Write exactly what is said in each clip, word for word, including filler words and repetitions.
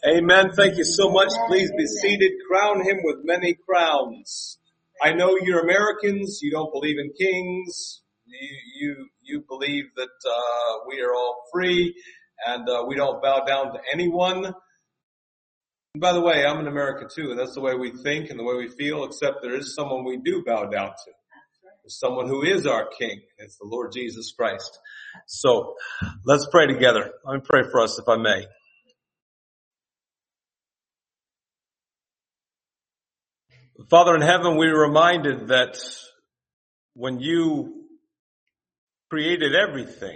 Amen. Thank you so much. Please be seated. Crown him with many crowns. I know you're Americans. You don't believe in kings. You you, you believe that uh, we are all free and uh, we don't bow down to anyone. And by the way, I'm an American too, and that's the way we think and the way we feel, except there is someone we do bow down to. There's someone who is our King. It's the Lord Jesus Christ. So let's pray together. Let me pray for us if I may. Father in heaven, we are reminded that when you created everything,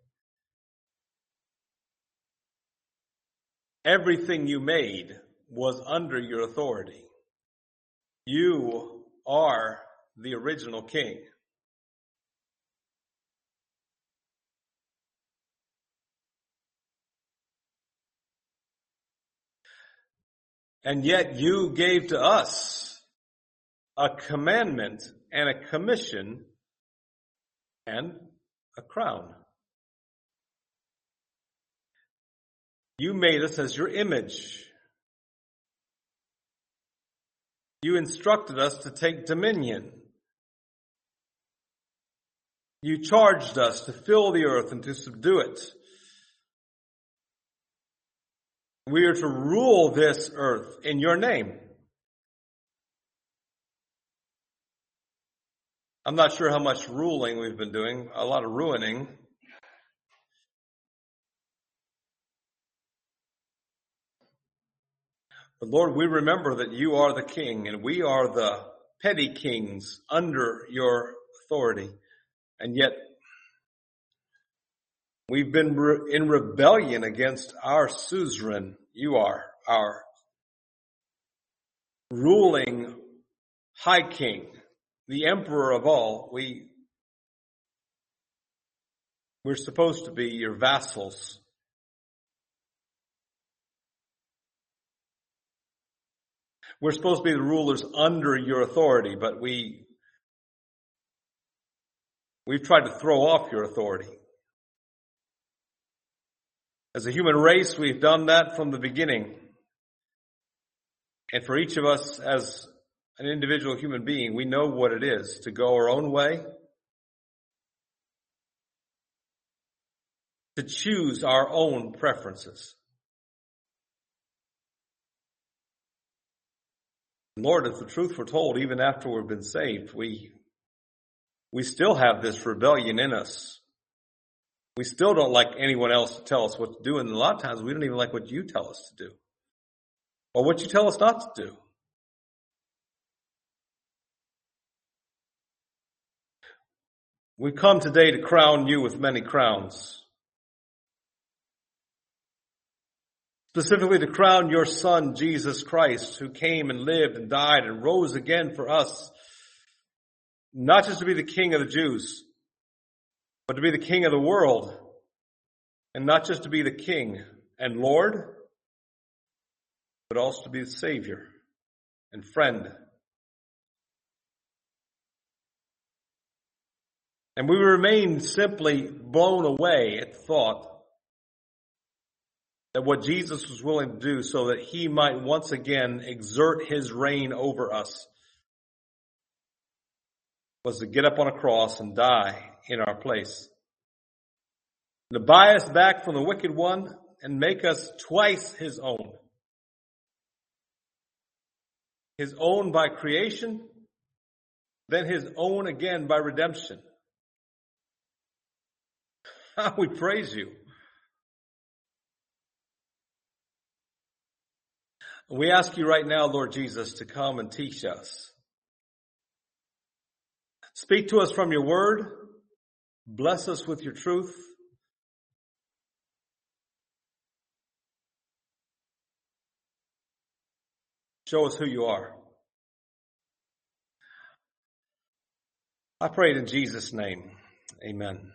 everything you made was under your authority. You are the original King. And yet you gave to us a commandment and a commission and a crown. You made us as your image. You instructed us to take dominion. You charged us to fill the earth and to subdue it. We are to rule this earth in your name. I'm not sure how much ruling we've been doing, a lot of ruining. But Lord, we remember that you are the King and we are the petty kings under your authority. And yet we've been re- in rebellion against our suzerain. You are our ruling high king, the emperor of all. We, we're supposed to be your vassals. We're supposed to be the rulers under your authority, but we, we've tried to throw off your authority. As a human race, we've done that from the beginning. And for each of us as an individual human being, we know what it is to go our own way, to choose our own preferences. Lord, if the truth were told, even after we've been saved, we, we still have this rebellion in us. We still don't like anyone else to tell us what to do, and a lot of times we don't even like what you tell us to do, or what you tell us not to do. We come today to crown you with many crowns. Specifically to crown your Son, Jesus Christ, who came and lived and died and rose again for us. Not just to be the King of the Jews, but to be the King of the world. And not just to be the King and Lord, but also to be the Savior and friend. And we remain simply blown away at the thought that what Jesus was willing to do so that he might once again exert his reign over us was to get up on a cross and die in our place. To buy us back from the wicked one and make us twice his own. His own by creation, then his own again by redemption. We praise you. We ask you right now, Lord Jesus, to come and teach us. Speak to us from your word. Bless us with your truth. Show us who you are. I pray it in Jesus' name. Amen.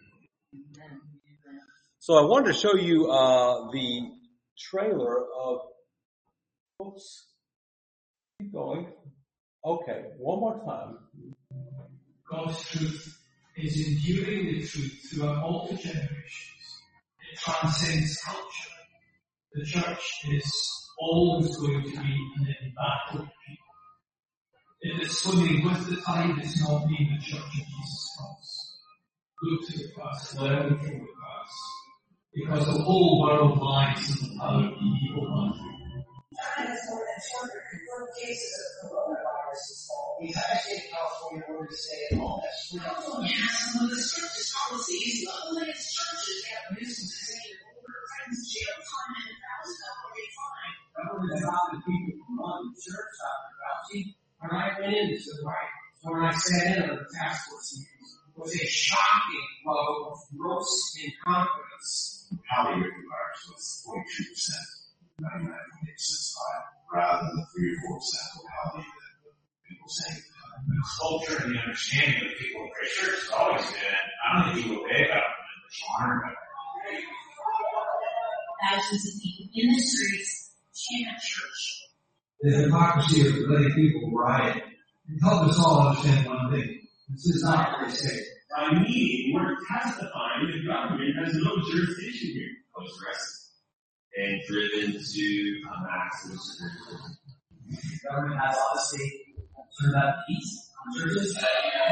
So I wanted to show you uh, the trailer of... Oops. Keep going. Okay, one more time. God's truth is enduring the truth throughout all generations. It transcends culture. The church is always going to be an embattled people. If it's swimming with the tide, it's not being the Church of Jesus Christ. Look to the past, learn from the past. Because the whole world lies in the power of the evil one. China has more than two hundred confirmed cases of coronavirus this fall. The entire state of California ordered to stay at home. That's free. Yeah, some of the strictest policies, locally as churches have nuisance saying older friends jail time and a thousand dollar fine. Government adopted people from London church, Doctor Fauci. When I went in, this is right. When I sat in on the task force meetings, it was a shocking level of gross incompetence. How the virus was forty-two percent, ninety-nine point eight percent five, rather than the three or four percent mortality that people say. The culture and the understanding of the people of Grace Church has always been, I don't think you obey government, but you honor government. Thousands of people in the streets chant church. The hypocrisy of letting people riot. And help us all understand one thing. This is not what they say. By me, we're testifying the government has no jurisdiction here. Post-arrest. And driven to a maximum security. The government has obviously turned out peace on churches.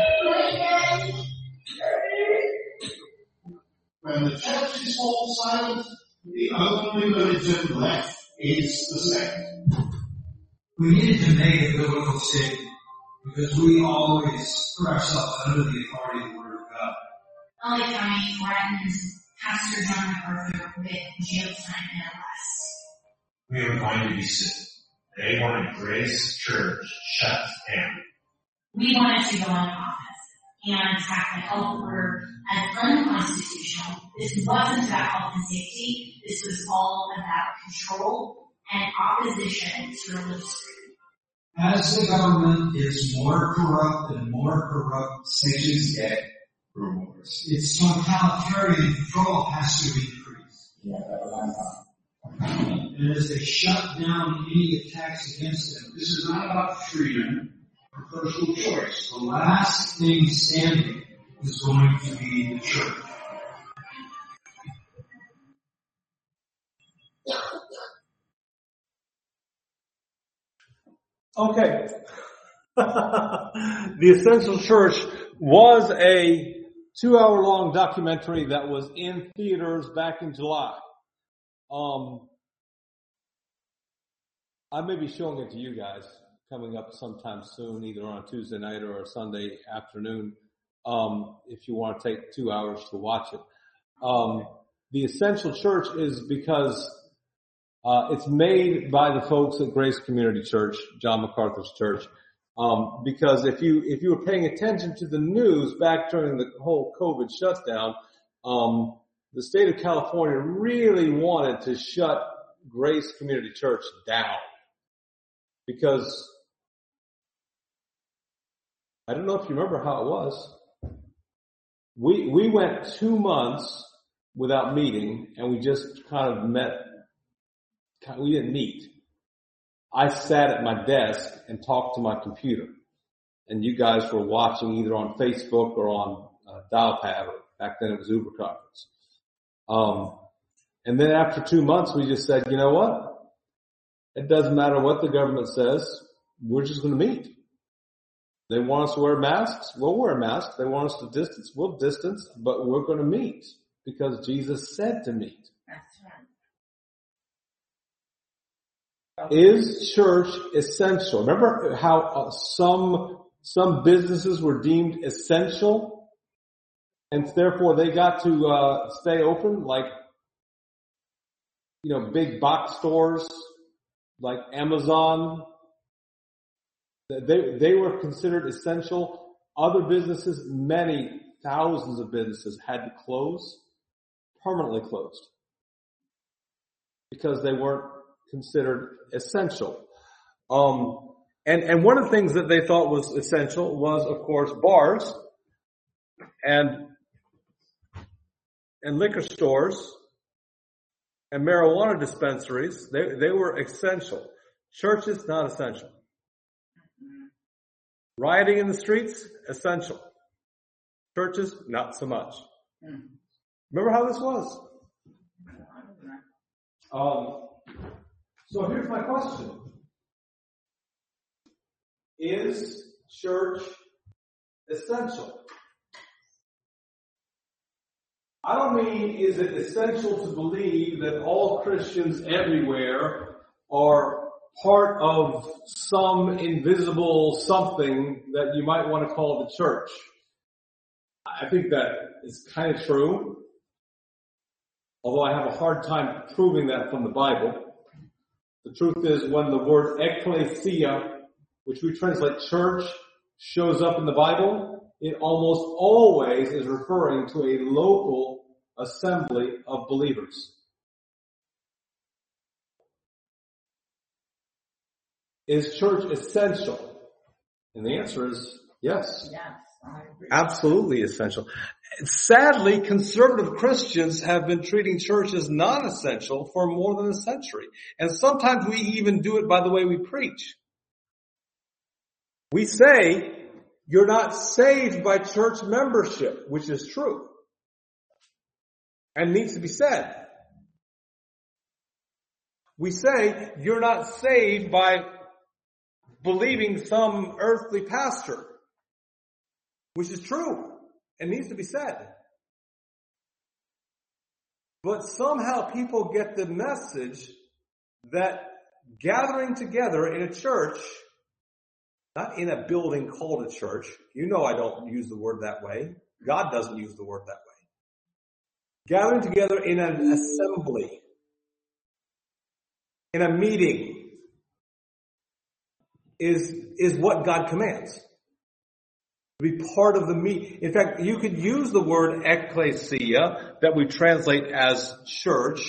When the church is all silent, the only religion left is the same. We needed to make a biblical statement because we always put ourselves under the authority of the Word of God. L A County threatens Pastor John MacArthur with jail time and arrest. We are going to be sued. They wanted Grace Church shut down. We wanted to go into office and attack the health order as unconstitutional. This wasn't about health and safety. This was all about control and opposition to religious freedom. As the government is more corrupt and more corrupt, stations get rewards. Its totalitarian control has to be increased. And as they shut down any attacks against them, this is not about freedom or personal choice. The last thing standing is going to be the church. Okay. The Essential Church was a two-hour-long documentary that was in theaters back in July. Um, I may be showing it to you guys coming up sometime soon, either on a Tuesday night or a Sunday afternoon, um, if you want to take two hours to watch it. Um, the Essential Church is because uh, it's made by the folks at Grace Community Church, John MacArthur's church. Um, because if you, if you were paying attention to the news back during the whole COVID shutdown, um, the state of California really wanted to shut Grace Community Church down. Because, I don't know if you remember how it was. We, we went two months without meeting and we just kind of met, we didn't meet. I sat at my desk and talked to my computer, and you guys were watching either on Facebook or on uh, Dialpad, or back then it was Uber Conference. Um, and then after two months, we just said, you know what? It doesn't matter what the government says. We're just going to meet. They want us to wear masks. We'll wear masks. They want us to distance. We'll distance, but we're going to meet because Jesus said to meet. That's right. Is church essential? Remember how uh, some some businesses were deemed essential, and therefore they got to uh, stay open, like you know, big box stores like Amazon. They they were considered essential. Other businesses, many thousands of businesses, had to close, permanently closed, because they weren't considered essential. Um, and, and one of the things that they thought was essential was, of course, bars and, and liquor stores and marijuana dispensaries. They, they were essential. Churches, not essential. Rioting in the streets, essential. Churches, not so much. Remember how this was? Um, So here's my question. Is church essential? I don't mean is it essential to believe that all Christians everywhere are part of some invisible something that you might want to call the church. I think that is kind of true, although I have a hard time proving that from the Bible. The truth is, when the word ecclesia, which we translate church, shows up in the Bible, it almost always is referring to a local assembly of believers. Is church essential? And the answer is yes. Yes, I agree. Absolutely essential. Sadly, conservative Christians have been treating church as non-essential for more than a century. And sometimes we even do it by the way we preach. We say, you're not saved by church membership, which is true and needs to be said. We say, you're not saved by believing some earthly pastor, which is true and needs to be said. But somehow people get the message that gathering together in a church, not in a building called a church, you know I don't use the word that way. God doesn't use the word that way. Gathering together in an assembly, in a meeting, is, is what God commands. To be part of the meet. In fact, you could use the word ecclesia that we translate as church.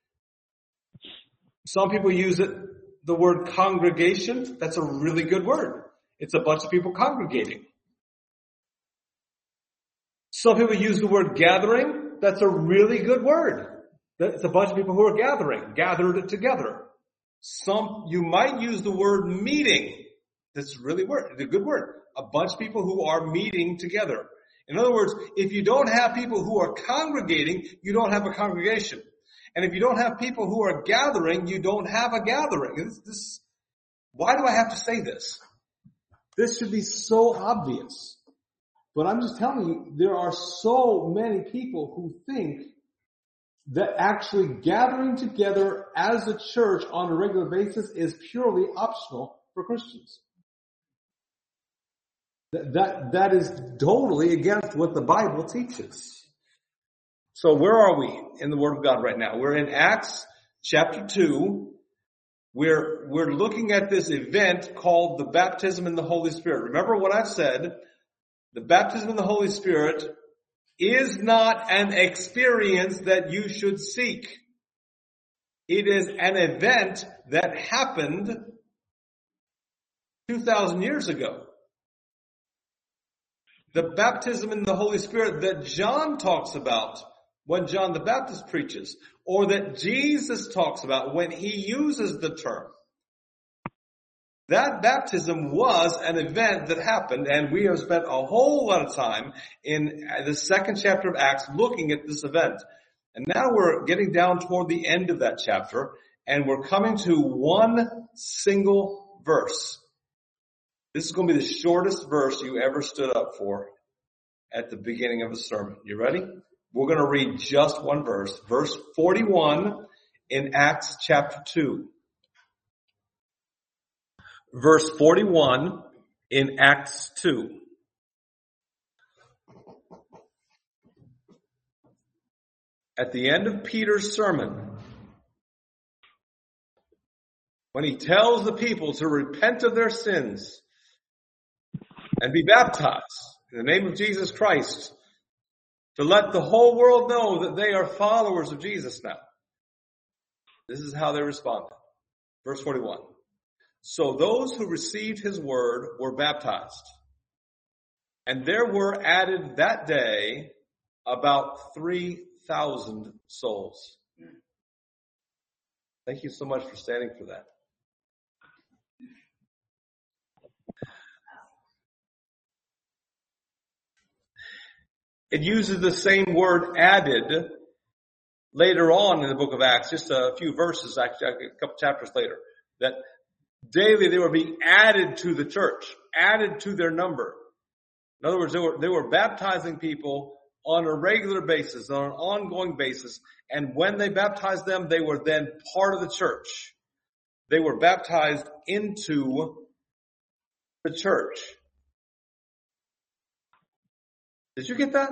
Some people use it, the word congregation. That's a really good word. It's a bunch of people congregating. Some people use the word gathering. That's a really good word. It's a bunch of people who are gathering, gathered together. Some, you might use the word meeting. That's really word. It's a good word. A bunch of people who are meeting together. In other words, if you don't have people who are congregating, you don't have a congregation. And if you don't have people who are gathering, you don't have a gathering. This, this, why do I have to say this? This should be so obvious. But I'm just telling you, there are so many people who think that actually gathering together as a church on a regular basis is purely optional for Christians. That, that, that is totally against what the Bible teaches. So where are we in the Word of God right now? We're in Acts chapter two. We're, we're looking at this event called the baptism in the Holy Spirit. Remember what I've said. The baptism in the Holy Spirit is not an experience that you should seek. It is an event that happened two thousand years ago. The baptism in the Holy Spirit that John talks about when John the Baptist preaches, or that Jesus talks about when he uses the term. That baptism was an event that happened, and we have spent a whole lot of time in the second chapter of Acts looking at this event. And now we're getting down toward the end of that chapter, and we're coming to one single verse. This is going to be the shortest verse you ever stood up for at the beginning of a sermon. You ready? We're going to read just one verse. Verse forty-one in Acts chapter two. Verse forty-one in Acts two. At the end of Peter's sermon, when he tells the people to repent of their sins and be baptized in the name of Jesus Christ, to let the whole world know that they are followers of Jesus now. This is how they responded. Verse forty-one. So those who received his word were baptized, and there were added that day about three thousand souls. Thank you so much for standing for that. It uses the same word added later on in the book of Acts, just a few verses, actually a couple chapters later, that daily they were being added to the church, added to their number. In other words, they were, they were baptizing people on a regular basis, on an ongoing basis. And when they baptized them, they were then part of the church. They were baptized into the church. Did you get that?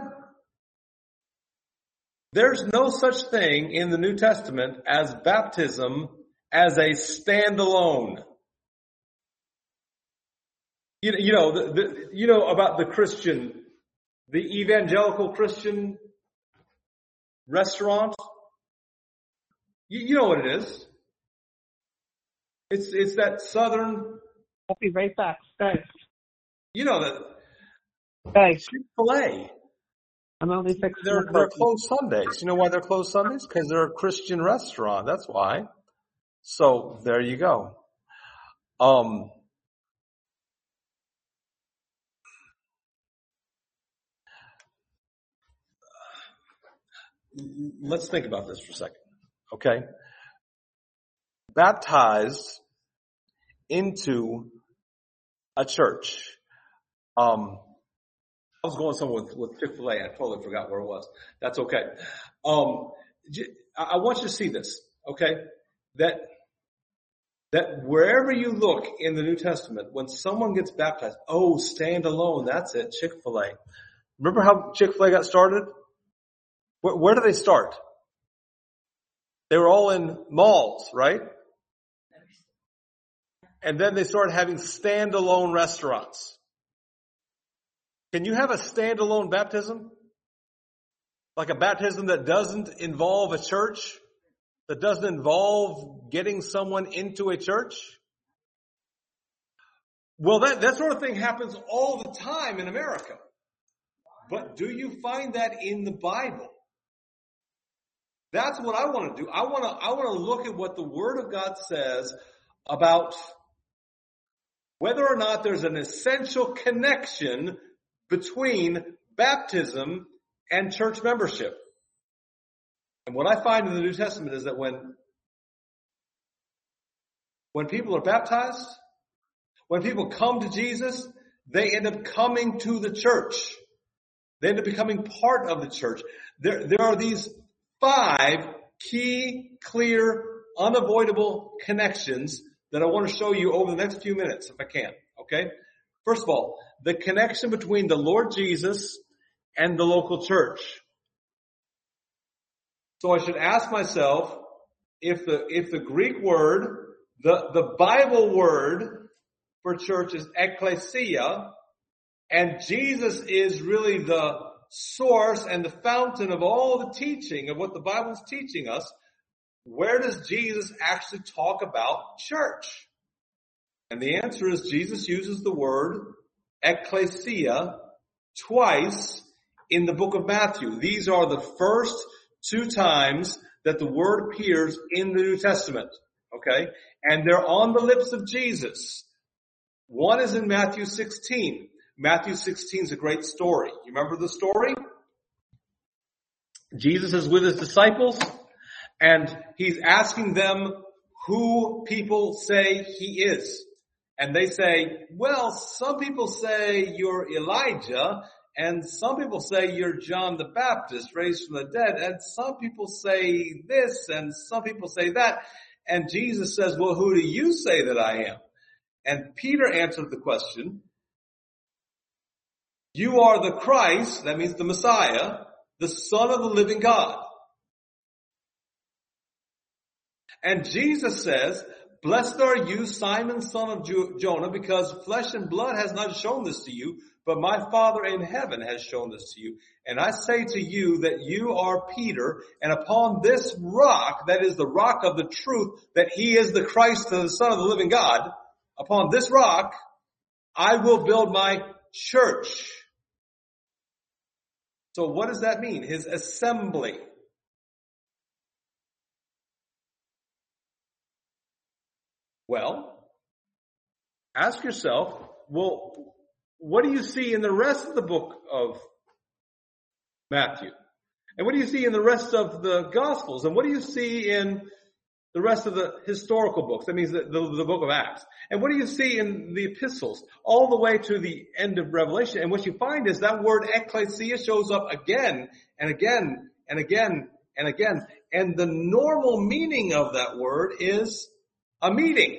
There's no such thing in the New Testament as baptism as a standalone. You, you know, the, the, you know about the Christian, the evangelical Christian restaurant. You, you know what it is. It's it's that southern. I'll be right back. Thanks. You know that. Thanks. Chick-fil-A. I'm only fixing They're, the they're cookies. closed Sundays. You know why they're closed Sundays? Because they're a Christian restaurant. That's why. So there you go. Um, let's think about this for a second. Okay. Baptized into a church. Um, I was going somewhere with, with Chick-fil-A. I totally forgot where it was. That's okay. Um, I want you to see this, okay? That, that wherever you look in the New Testament, when someone gets baptized, oh, stand alone. That's it. Chick-fil-A. Remember how Chick-fil-A got started? Where, where did they start? They were all in malls, right? And then they started having standalone restaurants. Can you have a standalone baptism? Like a baptism that doesn't involve a church? That doesn't involve getting someone into a church? Well, that, that sort of thing happens all the time in America. But do you find that in the Bible? That's what I want to do. I want to, I want to look at what the Word of God says about whether or not there's an essential connection between baptism and church membership. And what I find in the New Testament is that when, when people are baptized, when people come to Jesus, they end up coming to the church. They end up becoming part of the church. There, there are these five key, clear, unavoidable connections that I want to show you over the next few minutes, if I can. Okay? First of all, the connection between the Lord Jesus and the local church. So I should ask myself, if the, if the Greek word, the, the Bible word for church is ekklesia, and Jesus is really the source and the fountain of all the teaching of what the Bible is teaching us, where does Jesus actually talk about church? And the answer is Jesus uses the word ekklesia twice in the book of Matthew. These are the first two times that the word appears in the New Testament. Okay? And they're on the lips of Jesus. One is in Matthew sixteen. Matthew sixteen is a great story. You remember the story? Jesus is with his disciples and he's asking them who people say he is. And they say, well, some people say you're Elijah, and some people say you're John the Baptist raised from the dead, and some people say this, and some people say that. And Jesus says, well, who do you say that I am? And Peter answered the question, you are the Christ, that means the Messiah, the Son of the living God. And Jesus says, blessed are you, Simon, son of Jonah, because flesh and blood has not shown this to you, but my Father in heaven has shown this to you. And I say to you that you are Peter, and upon this rock, that is the rock of the truth, that he is the Christ, the Son of the living God, upon this rock, I will build my church. So what does that mean? His assembly. Well, ask yourself, well, what do you see in the rest of the book of Matthew? And what do you see in the rest of the Gospels? And what do you see in the rest of the historical books? That means the, the, the book of Acts. And what do you see in the epistles? All the way to the end of Revelation. And what you find is that word ecclesia shows up again and again and again and again. And the normal meaning of that word is a meeting,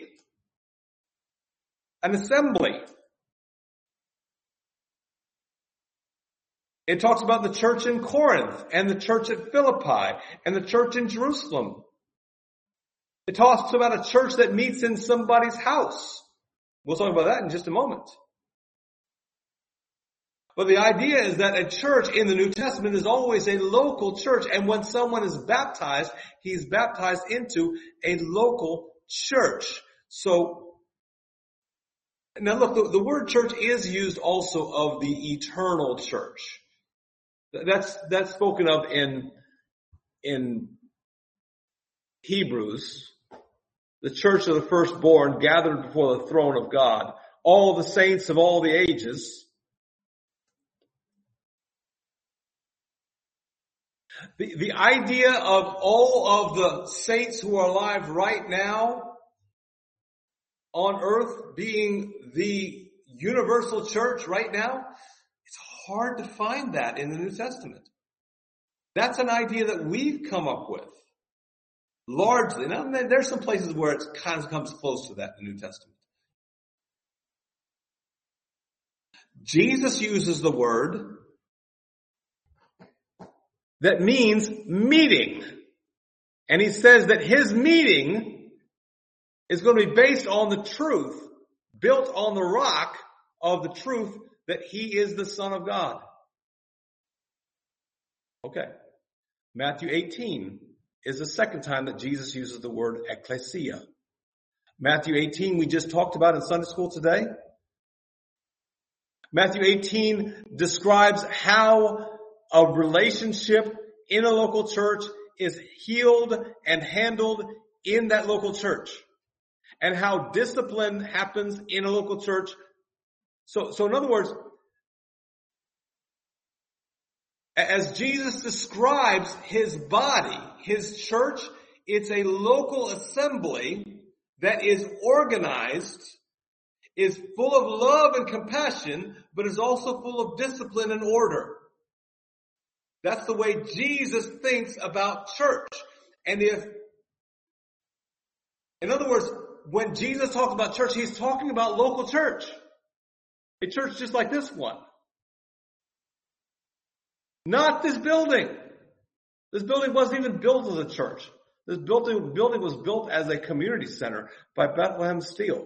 an assembly. It talks about the church in Corinth and the church at Philippi and the church in Jerusalem. It talks about a church that meets in somebody's house. We'll talk about that in just a moment. But the idea is that a church in the New Testament is always a local church. And when someone is baptized, he's baptized into a local church. So, now look, the, the word church is used also of the eternal church. That's, that's spoken of in, in Hebrews. The church of the firstborn gathered before the throne of God. All the saints of all the ages. The, the idea of all of the saints who are alive right now on earth being the universal church right now, it's hard to find that in the New Testament. That's an idea that we've come up with. Largely. Now, there's some places where it kind of comes close to that in the New Testament. Jesus uses the word that means meeting. And he says that his meeting is going to be based on the truth, built on the rock of the truth that he is the Son of God. Okay. Matthew eighteen is the second time that Jesus uses the word ecclesia. Matthew eighteen we just talked about in Sunday school today. Matthew eighteen describes how a relationship in a local church is healed and handled in that local church. And how discipline happens in a local church. So, so in other words, as Jesus describes his body, his church, it's a local assembly that is organized, is full of love and compassion, but is also full of discipline and order. That's the way Jesus thinks about church. And if, in other words, when Jesus talks about church, he's talking about local church. A church just like this one. Not this building. This building wasn't even built as a church. This building, building was built as a community center by Bethlehem Steel.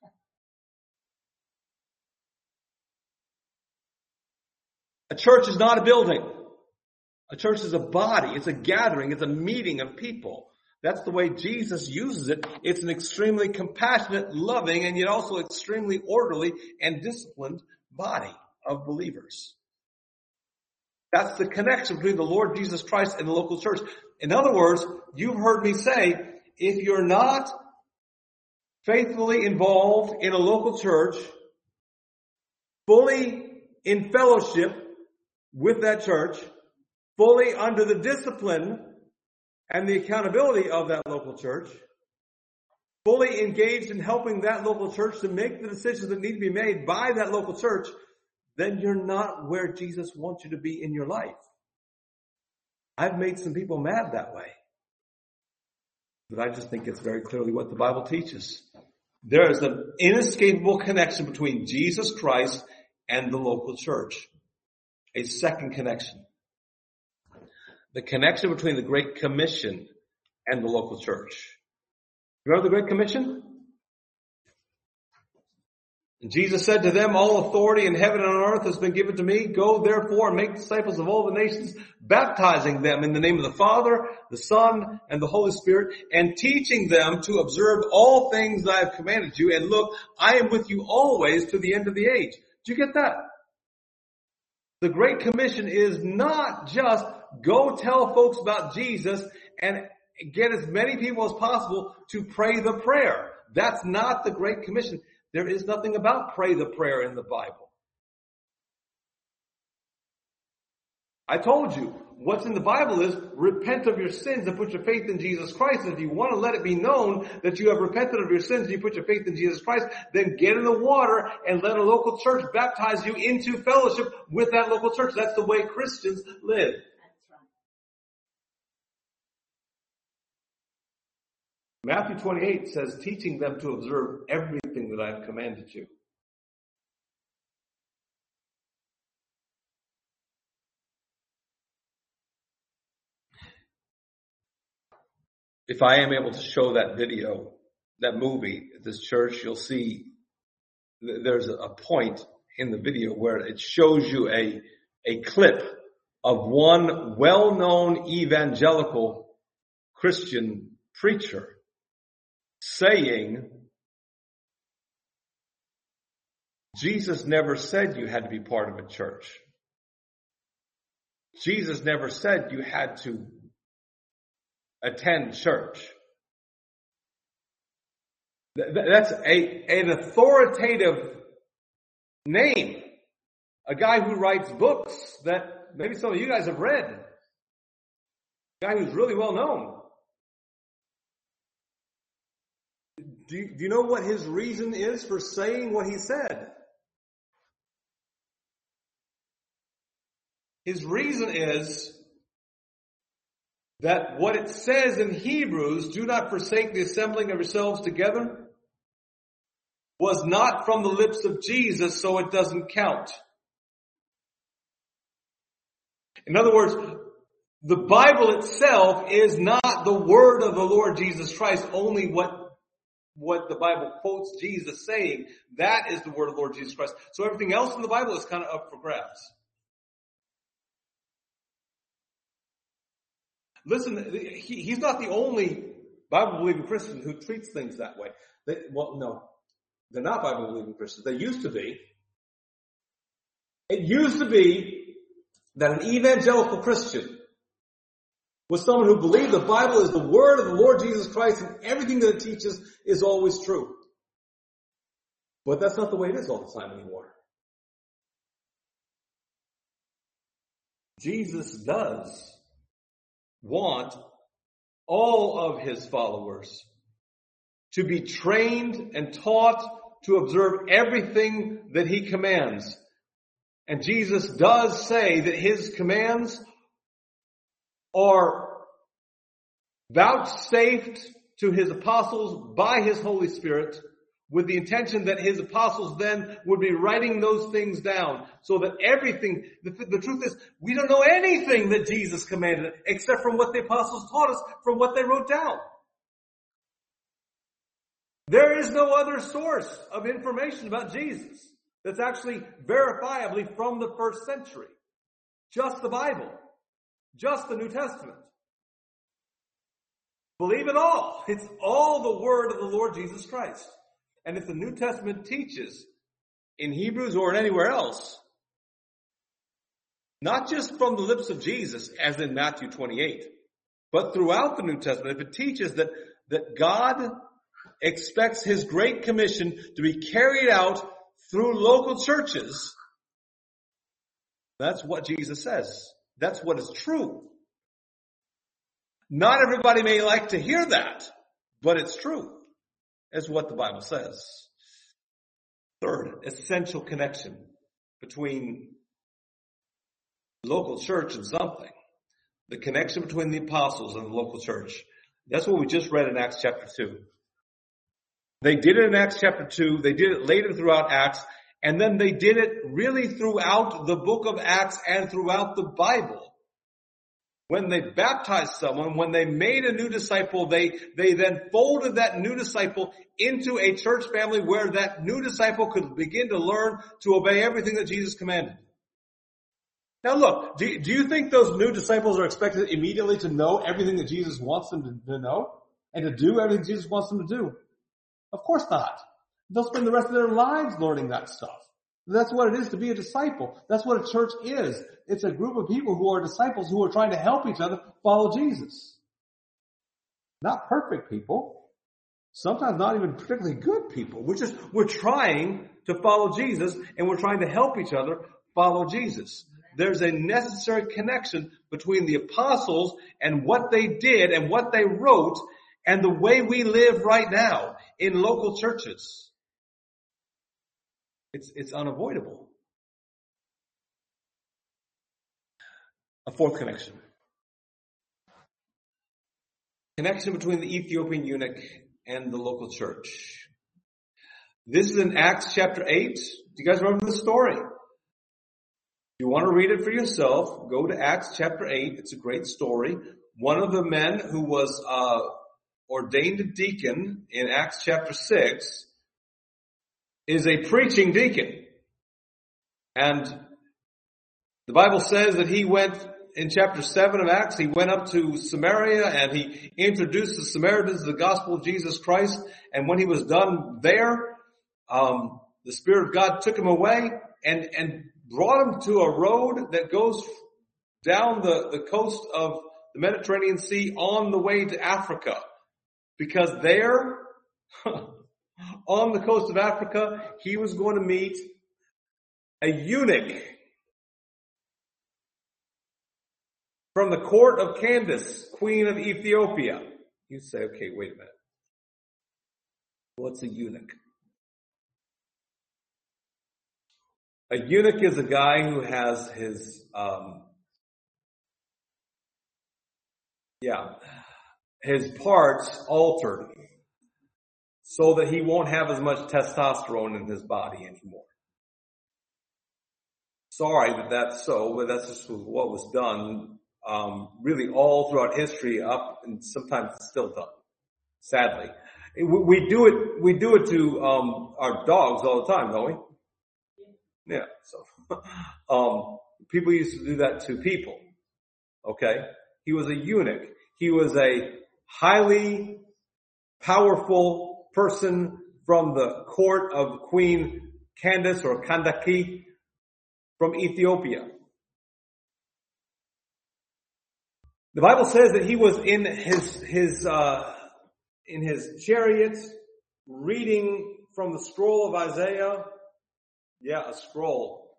A church is not a building. A church is a body. It's a gathering. It's a meeting of people. That's the way Jesus uses it. It's an extremely compassionate, loving, and yet also extremely orderly and disciplined body of believers. That's the connection between the Lord Jesus Christ and the local church. In other words, you've heard me say, if you're not faithfully involved in a local church, fully in fellowship with that church, fully under the discipline and the accountability of that local church, fully engaged in helping that local church to make the decisions that need to be made by that local church, then you're not where Jesus wants you to be in your life. I've made some people mad that way. But I just think it's very clearly what the Bible teaches. There is an inescapable connection between Jesus Christ and the local church. A second connection. The connection between the Great Commission and the local church. Remember the Great Commission? And Jesus said to them, all authority in heaven and on earth has been given to me. Go therefore and make disciples of all the nations, baptizing them in the name of the Father, the Son, and the Holy Spirit, and teaching them to observe all things I have commanded you. And look, I am with you always to the end of the age. Do you get that? The Great Commission is not just go tell folks about Jesus and get as many people as possible to pray the prayer. That's not the Great Commission. There is nothing about pray the prayer in the Bible. I told you, what's in the Bible is repent of your sins and put your faith in Jesus Christ. And if you want to let it be known that you have repented of your sins and you put your faith in Jesus Christ, then get in the water and let a local church baptize you into fellowship with that local church. That's the way Christians live. Matthew twenty-eight says, teaching them to observe everything that I have commanded you. If I am able to show that video, that movie at this church, you'll see there's a point in the video where it shows you a, a clip of one well-known evangelical Christian preacher saying, Jesus never said you had to be part of a church. Jesus never said you had to attend church. That's a, an authoritative name. A guy who writes books that maybe some of you guys have read. A guy who's really well known. Do you, do you know what his reason is for saying what he said? His reason is that what it says in Hebrews, do not forsake the assembling of yourselves together, was not from the lips of Jesus, so it doesn't count. In other words, the Bible itself is not the word of the Lord Jesus Christ, only what, what the Bible quotes Jesus saying. That is the word of the Lord Jesus Christ. So everything else in the Bible is kind of up for grabs. Listen, he, he's not the only Bible-believing Christian who treats things that way. They, well, no, they're not Bible-believing Christians. They used to be. It used to be that an evangelical Christian was someone who believed the Bible is the word of the Lord Jesus Christ and everything that it teaches is always true. But that's not the way it is all the time anymore. Jesus does want all of his followers to be trained and taught to observe everything that he commands. And Jesus does say that his commands are vouchsafed to his apostles by his Holy Spirit, with the intention that his apostles then would be writing those things down, so that everything, the, the truth is, we don't know anything that Jesus commanded except from what the apostles taught us from what they wrote down. There is no other source of information about Jesus that's actually verifiably from the first century. Just the Bible. Just the New Testament. Believe it all. It's all the word of the Lord Jesus Christ. And if the New Testament teaches in Hebrews or in anywhere else, not just from the lips of Jesus, as in Matthew twenty-eight, but throughout the New Testament, if it teaches that, that God expects his great commission to be carried out through local churches, that's what Jesus says. That's what is true. Not everybody may like to hear that, but it's true. That's what the Bible says. Third, essential connection between local church and something. The connection between the apostles and the local church. That's what we just read in Acts chapter two. They did it in Acts chapter two. They did it later throughout Acts. And then they did it really throughout the book of Acts and throughout the Bible. When they baptized someone, when they made a new disciple, they, they then folded that new disciple into a church family where that new disciple could begin to learn to obey everything that Jesus commanded. Now look, do, do you think those new disciples are expected immediately to know everything that Jesus wants them to, to know? And to do everything Jesus wants them to do? Of course not. They'll spend the rest of their lives learning that stuff. That's what it is to be a disciple. That's what a church is. It's a group of people who are disciples who are trying to help each other follow Jesus. Not perfect people. Sometimes not even particularly good people. We're just, we're trying to follow Jesus and we're trying to help each other follow Jesus. there's a necessary connection between the apostles and what they did and what they wrote and the way we live right now in local churches. It's, it's unavoidable. A fourth connection. Connection between the Ethiopian eunuch and the local church. This is in Acts chapter eight. Do you guys remember the story? If you want to read it for yourself, go to Acts chapter eight. It's a great story. One of the men who was uh ordained a deacon in Acts chapter six is a preaching deacon. And the Bible says that he went, in chapter seven of Acts, he went up to Samaria and he introduced the Samaritans to the gospel of Jesus Christ. And when he was done there, um, the Spirit of God took him away and, and brought him to a road that goes down the, the coast of the Mediterranean Sea on the way to Africa. Because there, on the coast of Africa, he was going to meet a eunuch from the court of Candace, queen of Ethiopia. You say, okay, wait a minute. What's a eunuch? A eunuch is a guy who has his, um, yeah, his parts altered so that he won't have as much testosterone in his body anymore. Sorry that that's so, but that's just what was done, um, really all throughout history up, and sometimes it's still done. Sadly. We do it, we do it to, um, our dogs all the time, don't we? Yeah, so, um, people used to do that to people. Okay? He was a eunuch. He was a highly powerful person from the court of Queen Candace or Kandake from Ethiopia. The Bible says that he was in his, his, uh, in his chariot reading from the scroll of Isaiah. Yeah, a scroll.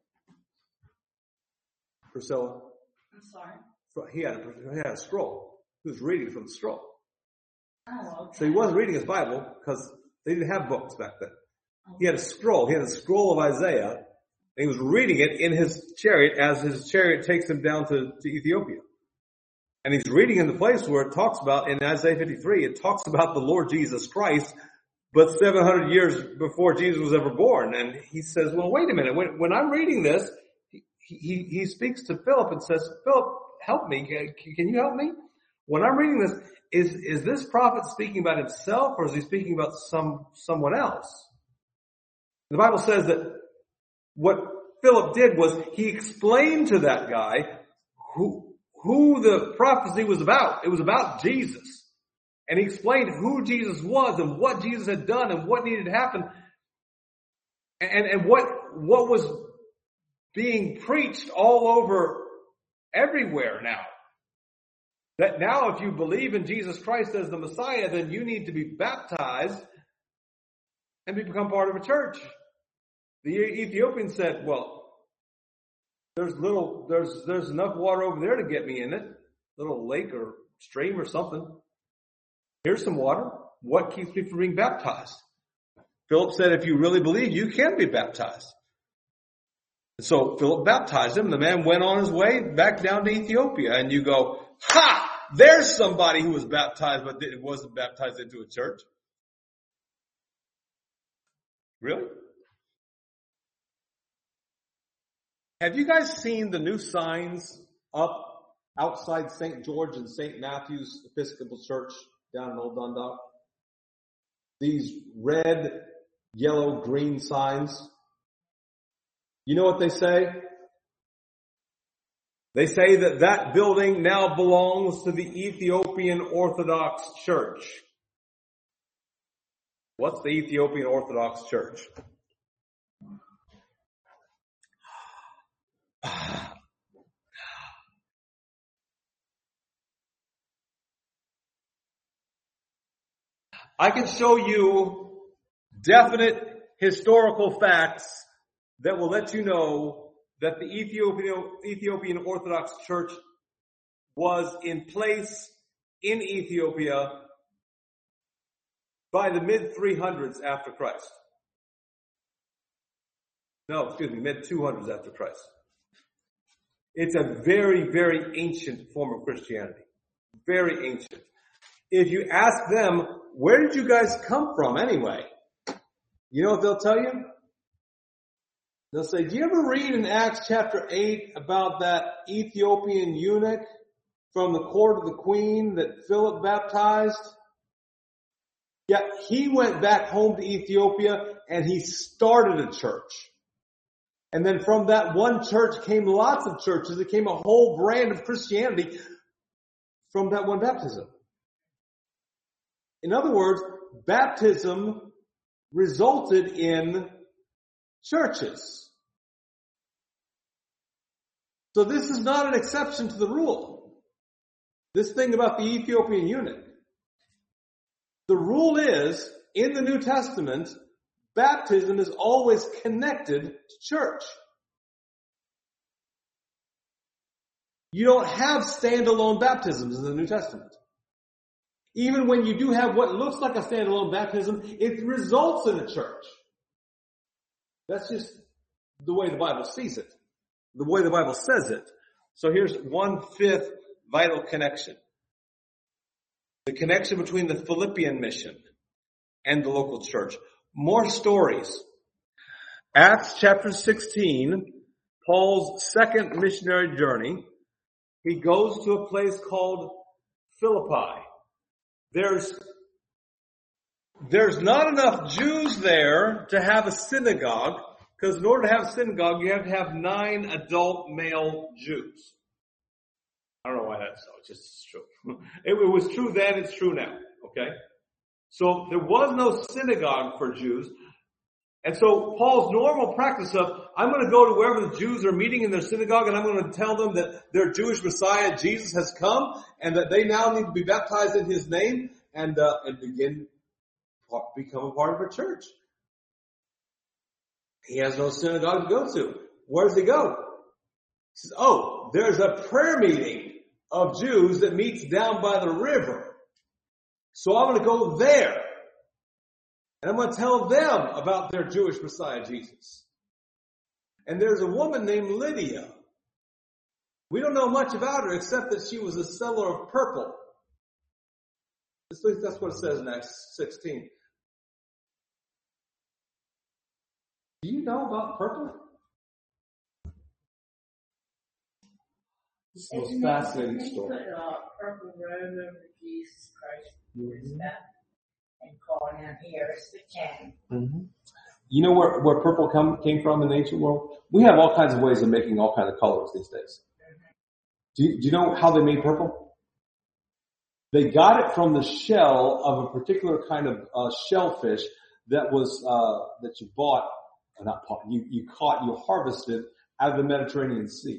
Priscilla? I'm sorry. He had a, he had a scroll. He was reading from the scroll. Oh, okay. So he wasn't reading his Bible because they didn't have books back then. He had a scroll. He had a scroll of Isaiah. And he was reading it in his chariot as his chariot takes him down to, to Ethiopia. And he's reading in the place where it talks about, in Isaiah fifty-three, it talks about the Lord Jesus Christ, but seven hundred years before Jesus was ever born. And he says, well, wait a minute. When, when I'm reading this, he, he, he speaks to Philip and says, Philip, help me. Can, can you help me? When I'm reading this, is, is this prophet speaking about himself or is he speaking about some, someone else? The Bible says that what Philip did was he explained to that guy who, who the prophecy was about. It was about Jesus. And he explained who Jesus was and what Jesus had done and what needed to happen. And, and what, what was being preached all over everywhere now. That now if you believe in Jesus Christ as the Messiah, then you need to be baptized and become part of a church. The Ethiopian said, well, there's little, there's, there's enough water over there to get me in it. Little lake or stream or something. Here's some water. What keeps me from being baptized? Philip said, if you really believe, you can be baptized. So Philip baptized him. The man went on his way back down to Ethiopia. And you go, ha! There's somebody who was baptized, but it wasn't baptized into a church. Really? Have you guys seen the new signs up outside Saint George and Saint Matthew's Episcopal Church down in Old Dundalk? These red, yellow, green signs. You know what they say? They say that that building now belongs to the Ethiopian Orthodox Church. What's the Ethiopian Orthodox Church? I can show you definite historical facts that will let you know that the Ethiopian, Ethiopian Orthodox Church was in place in Ethiopia by the mid three hundreds after Christ. No, excuse me, mid two hundreds after Christ. It's a very, very ancient form of Christianity. Very ancient. If you ask them, where did you guys come from anyway? You know what they'll tell you? They'll say, do you ever read in Acts chapter eight about that Ethiopian eunuch from the court of the queen that Philip baptized? Yeah, he went back home to Ethiopia and he started a church. And then from that one church came lots of churches. It came a whole brand of Christianity from that one baptism. In other words, baptism resulted in churches. So this is not an exception to the rule. This thing about the Ethiopian eunuch. The rule is, in the New Testament, baptism is always connected to church. You don't have standalone baptisms in the New Testament. Even when you do have what looks like a standalone baptism, it results in a church. That's just the way the Bible sees it. The way the Bible says it. So here's one-fifth vital connection. The connection between the Philippian mission and the local church. More stories. Acts chapter sixteen, Paul's second missionary journey. He goes to a place called Philippi. There's, there's not enough Jews there to have a synagogue, because in order to have a synagogue, you have to have nine adult male Jews. I don't know why that's so. It's just true. It, it was true then, it's true now. Okay? So there was no synagogue for Jews. And so Paul's normal practice of, I'm going to go to wherever the Jews are meeting in their synagogue and I'm going to tell them that their Jewish Messiah, Jesus, has come and that they now need to be baptized in his name and, uh, and begin, become a part of a church. He has no synagogue to go to. Where does he go? He says, oh, there's a prayer meeting of Jews that meets down by the river. So I'm going to go there. And I'm going to tell them about their Jewish Messiah, Jesus. And there's a woman named Lydia. We don't know much about her except that she was a seller of purple. At least that's what it says in Acts sixteen. Do you know about purple? It's the most fascinating story. Put a purple robe over Jesus Christ before his death and calling him here is the king. Mm-hmm. You know where, where purple come, came from in the ancient world? We have all kinds of ways of making all kinds of colors these days. Do you, do you know how they made purple? They got it from the shell of a particular kind of uh, shellfish that was uh, that you bought, or not bought, you, you caught, you harvested out of the Mediterranean Sea.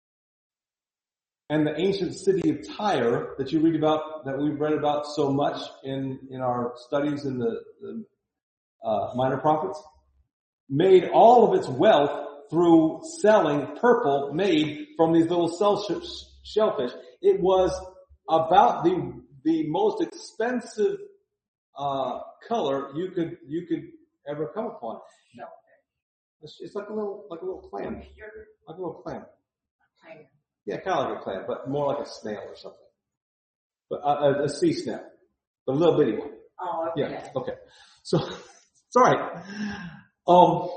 And the ancient city of Tyre that you read about, that we've read about so much in, in our studies in the, the uh, Minor Prophets, made all of its wealth through selling purple made from these little shellfish. It was about the the most expensive uh color you could you could ever come upon. It's, it's like a little like a little clam, like a little clam. Yeah, kind of like a clam, but more like a snail or something. But uh, a, a sea snail, but a little bitty one. Oh, okay. Yeah, okay. So, sorry. Um.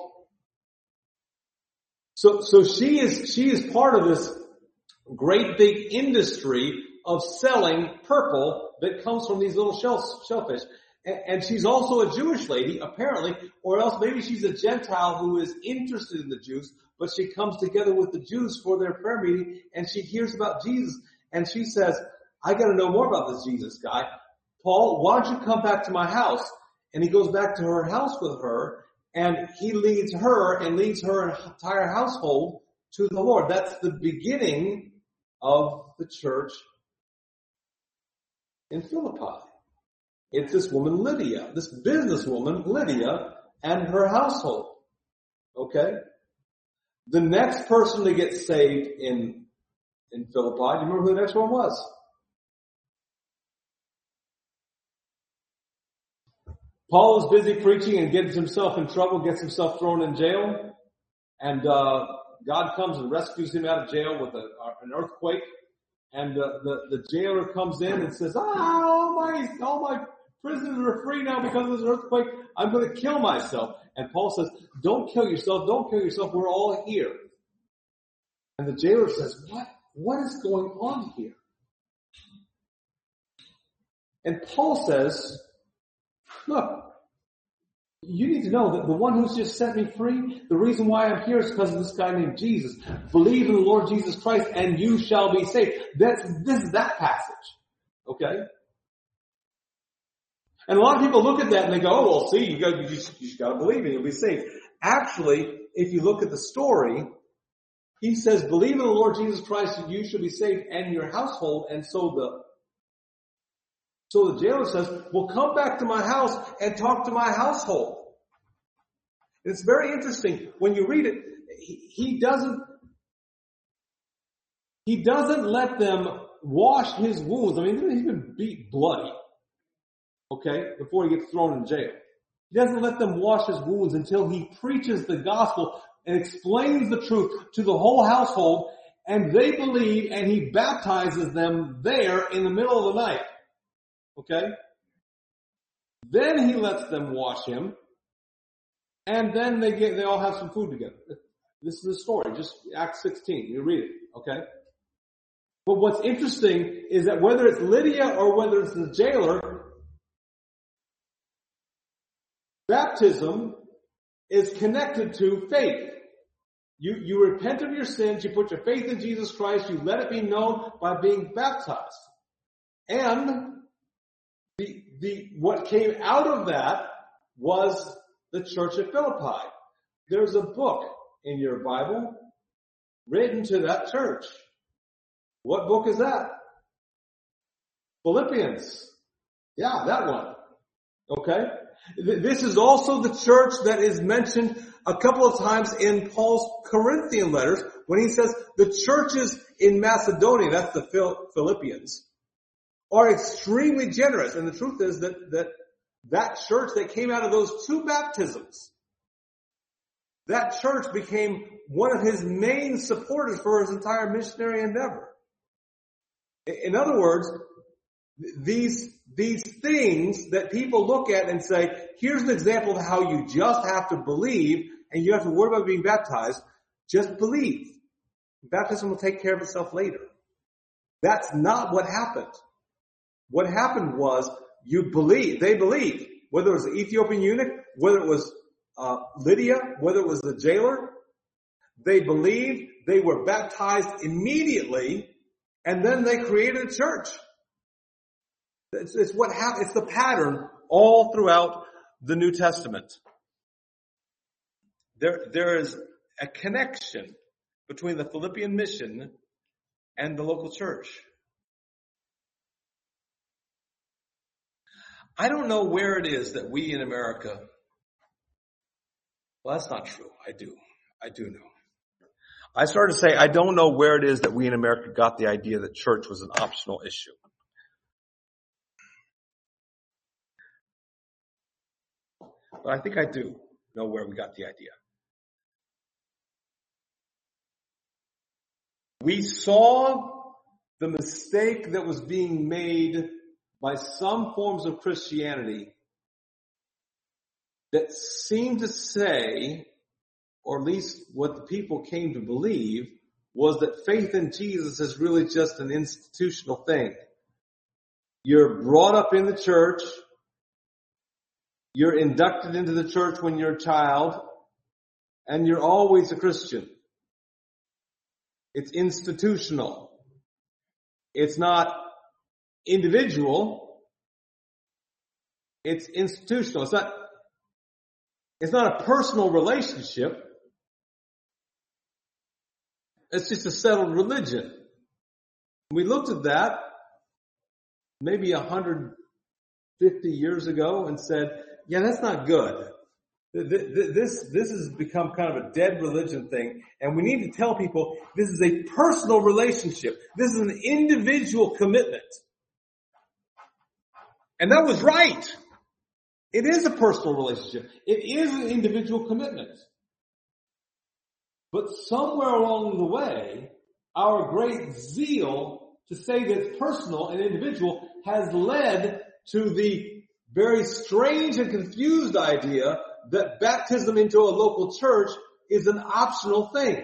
So, so she is she is part of this great big industry of selling purple that comes from these little shell, shellfish. And, and she's also a Jewish lady, apparently, or else maybe she's a Gentile who is interested in the Jews, but she comes together with the Jews for their prayer meeting, and she hears about Jesus, and she says, I gotta know more about this Jesus guy. Paul, why don't you come back to my house? And he goes back to her house with her, and he leads her and leads her entire household to the Lord. That's the beginning of the church in Philippi. It's this woman Lydia, this businesswoman Lydia, and her household. Okay? The next person to get saved in, in Philippi, do you remember who the next one was? Paul was busy preaching and gets himself in trouble, gets himself thrown in jail, and uh God comes and rescues him out of jail with a, an earthquake, and uh, the the jailer comes in and says, "Ah, all my all my prisoners are free now because of this earthquake. I'm going to kill myself." And Paul says, "Don't kill yourself. Don't kill yourself. We're all here." And the jailer says, "What? What is going on here?" And Paul says, "Look, you need to know that the one who's just set me free, the reason why I'm here is because of this guy named Jesus. Believe in the Lord Jesus Christ and you shall be saved." That's, this is that passage. Okay? And a lot of people look at that and they go, "Oh, well, see, you got, you just, you just got to believe it, you'll be saved." Actually, if you look at the story, he says, "Believe in the Lord Jesus Christ and you shall be saved and your household." And so the So the jailer says, "Well, come back to my house and talk to my household." It's very interesting. When you read it, he, he doesn't, he doesn't let them wash his wounds. I mean, he's been beat bloody, okay, before he gets thrown in jail. He doesn't let them wash his wounds until he preaches the gospel and explains the truth to the whole household, and they believe, and he baptizes them there in the middle of the night. Okay? Then he lets them wash him, and then they get, they all have some food together. This is the story, just Acts sixteen. You read it, okay? But what's interesting is that whether it's Lydia or whether it's the jailer, baptism is connected to faith. You, you repent of your sins, you put your faith in Jesus Christ, you let it be known by being baptized. And The, the, what came out of that was the church at Philippi. There's a book in your Bible written to that church. What book is that? Philippians. Yeah, that one. Okay? This is also the church that is mentioned a couple of times in Paul's Corinthian letters when he says the churches in Macedonia, that's the Philippians, are extremely generous. And the truth is that, that that church that came out of those two baptisms, that church became one of his main supporters for his entire missionary endeavor. In other words, these, these things that people look at and say, here's an example of how you just have to believe and you have to worry about being baptized. Just believe. Baptism will take care of itself later. That's not what happened. What happened was you believe, they believed, whether it was the Ethiopian eunuch, whether it was uh, Lydia, whether it was the jailer, they believed, they were baptized immediately, and then they created a church. It's, it's what happened. It's the pattern all throughout the New Testament. There, there is a connection between the Philippian mission and the local church. I don't know where it is that we in America, well, that's not true. I do. I do know. I started to say, I don't know where it is that we in America got the idea that church was an optional issue. But I think I do know where we got the idea. We saw the mistake that was being made by some forms of Christianity that seemed to say, or at least what the people came to believe, was that faith in Jesus is really just an institutional thing. You're brought up in the church, you're inducted into the church when you're a child, and you're always a Christian. It's institutional. It's not individual. It's institutional. It's not, it's not a personal relationship. It's just a settled religion. We looked at that maybe one hundred fifty years ago and said, yeah, that's not good. This, this has become kind of a dead religion thing, and we need to tell people this is a personal relationship. This is an individual commitment. And that was right. It is a personal relationship. It is an individual commitment. But somewhere along the way, our great zeal to say that it's personal and individual has led to the very strange and confused idea that baptism into a local church is an optional thing.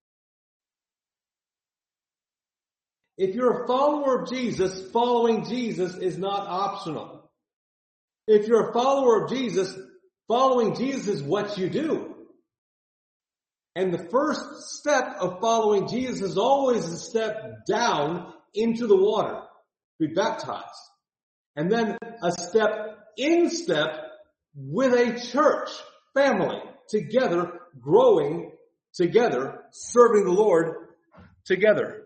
If you're a follower of Jesus, following Jesus is not optional. If you're a follower of Jesus, following Jesus is what you do. And the first step of following Jesus is always a step down into the water, be baptized. And then a step in step with a church family together, growing together, serving the Lord together.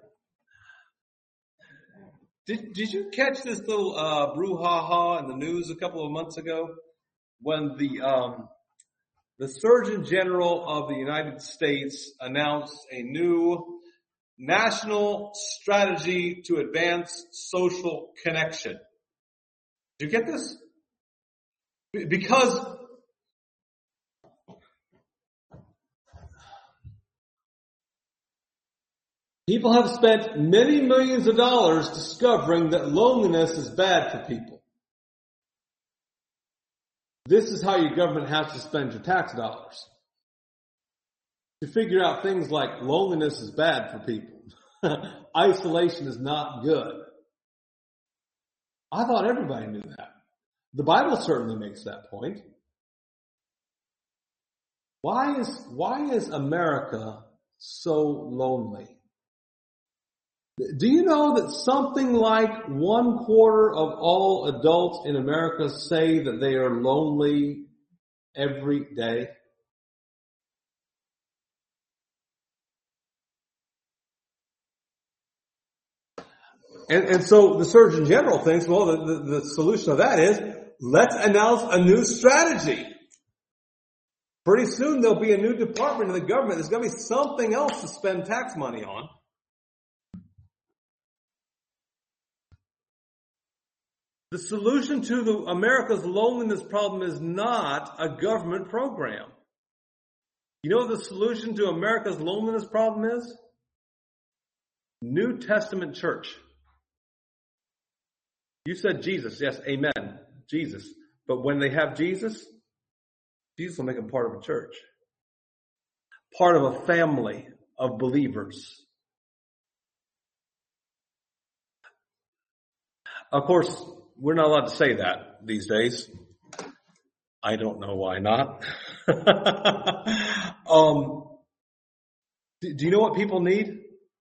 Did did you catch this little uh, brouhaha in the news a couple of months ago when the um, the Surgeon General of the United States announced a new national strategy to advance social connection? Did you get this? Because people have spent many millions of dollars discovering that loneliness is bad for people. This is how your government has to spend your tax dollars. To figure out things like loneliness is bad for people. Isolation is not good. I thought everybody knew that. The Bible certainly makes that point. Why is, why is America so lonely? Do you know that something like one quarter of all adults in America say that they are lonely every day? And, and so the Surgeon General thinks, well, the, the, the solution to that is, let's announce a new strategy. Pretty soon there'll be a new department in the government. There's going to be something else to spend tax money on. The solution to the, America's loneliness problem is not a government program. You know what the solution to America's loneliness problem is? New Testament church. You said Jesus. Yes, amen. Jesus. But when they have Jesus, Jesus will make them part of a church. Part of a family of believers. Of course, we're not allowed to say that these days. I don't know why not. um, do, do you know what people need?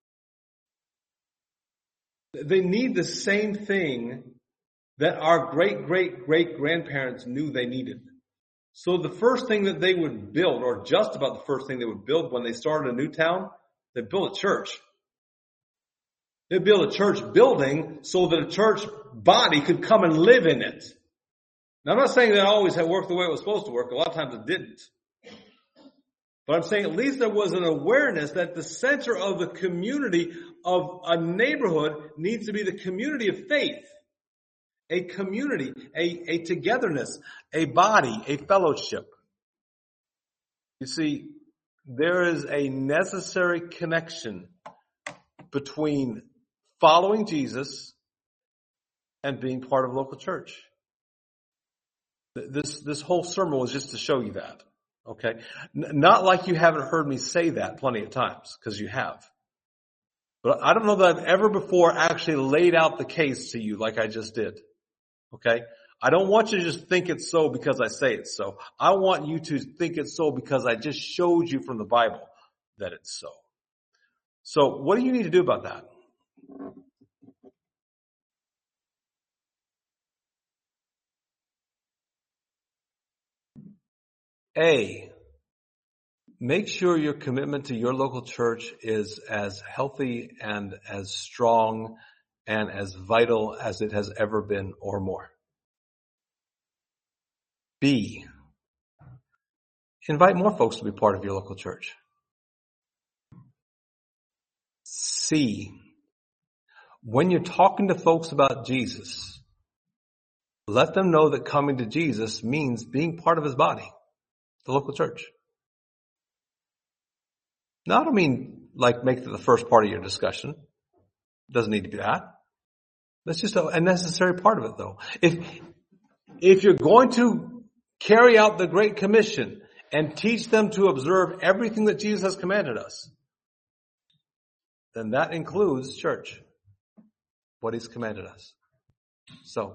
They need the same thing that our great, great, great grandparents knew they needed. So the first thing that they would build, or just about the first thing they would build when they started a new town, they'd build a church. They'd build a church building so that a church body could come and live in it. Now, I'm not saying that always had worked the way it was supposed to work. A lot of times it didn't. But I'm saying at least there was an awareness that the center of the community of a neighborhood needs to be the community of faith. A community, a, a togetherness, a body, a fellowship. You see, there is a necessary connection between following Jesus and being part of a local church. This, this whole sermon was just to show you that. Okay? N- not like you haven't heard me say that plenty of times, because you have. But I don't know that I've ever before actually laid out the case to you like I just did. Okay? I don't want you to just think it's so because I say it's so. I want you to think it's so because I just showed you from the Bible that it's so. So what do you need to do about that? A, make sure your commitment to your local church is as healthy and as strong and as vital as it has ever been or more. B, invite more folks to be part of your local church. C, when you're talking to folks about Jesus, let them know that coming to Jesus means being part of his body, the local church. Now, I don't mean like make it the first part of your discussion. It doesn't need to be that. That's just a necessary part of it, though. If, if you're going to carry out the Great Commission and teach them to observe everything that Jesus has commanded us, then that includes church, what he's commanded us. So,